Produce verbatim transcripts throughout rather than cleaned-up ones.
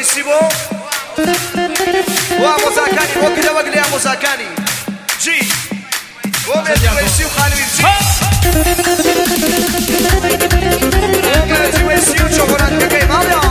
ويسي بو ومزاكاني بو كده وقلي مزاكاني جي ومهدي ويسي وخالوي جي ومهدي ويسي وشوفرات كاكاي ماليا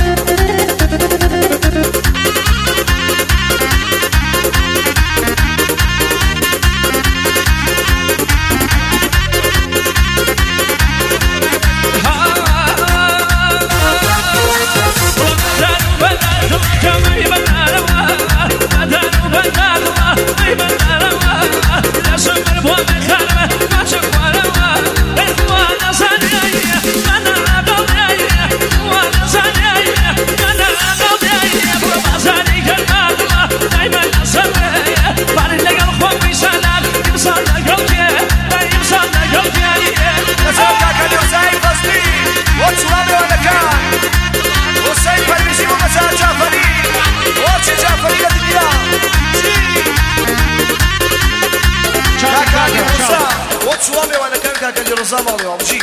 سوامي وانا كان كاكا اللي رزام عليهم جي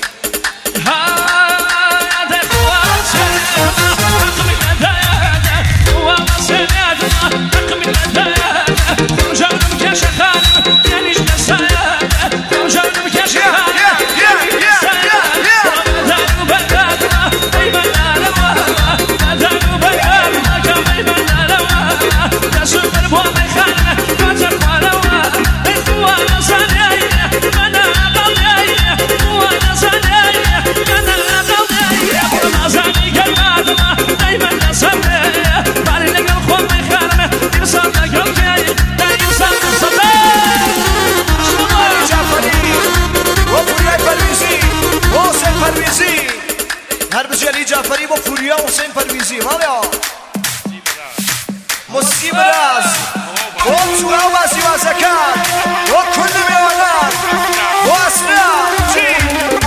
جعفری با فوریا حسین پرویزی مالیا مسکی براز و تو بازی وازکان و کل میوانان و اسنا جی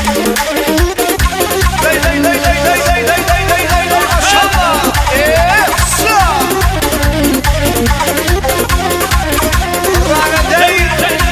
لی لی لی لی لی لی لی لی لی لی لی ماشاءالله ایسا رانندهی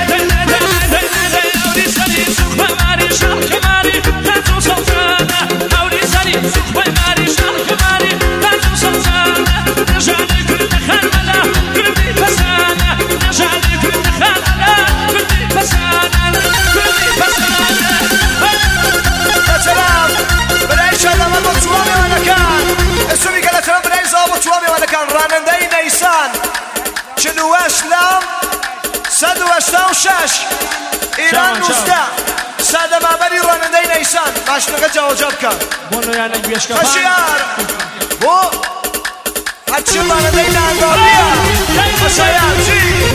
رانندهی نیسان چلو اشلام صد و اشتاو شش ایران نوزده صد معبری رانندهی نیسان ماشنقه جاو جاب کن خشیار بو هرچی رانندهی نانداریا خشیار جی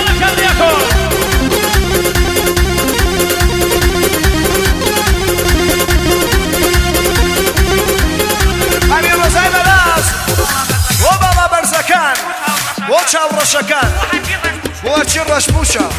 امیر رضای بلاس و بابا برزکان و چاو رشکان و هرچی رشبوشا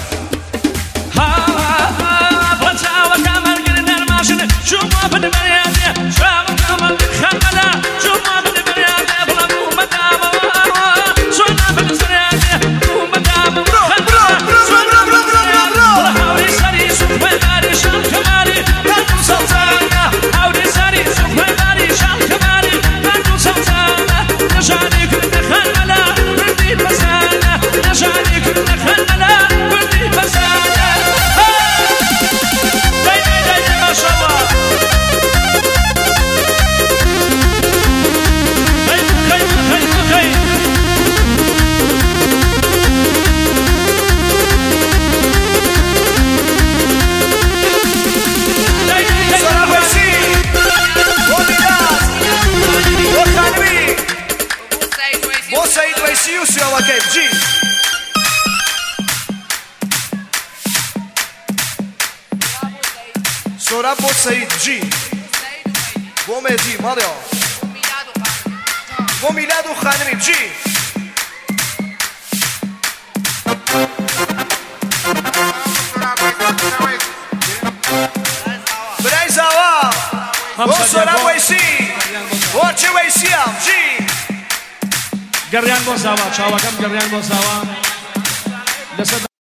بچاو کامل گردن ماشین شما بده بریاده شما کامل خملا شما بده بریاده بلا مدام شما بده بریاده مدام خملا شما برو برو برو هاوری سری سوپ ماری شام کماری من سلطان هاوری سری سوپ ماری شام کماری من سلطان نشانی کن خملا بردی پسانه نشانی کن خملا بردی پسانه سوراب بو سعید جی بو مهدی مالیا بو میلاد و خانمی جی برای زوا بو سوراب ویسی بو چه ویسی هم جی گریان بو زوا چاوکم گریان بو زوا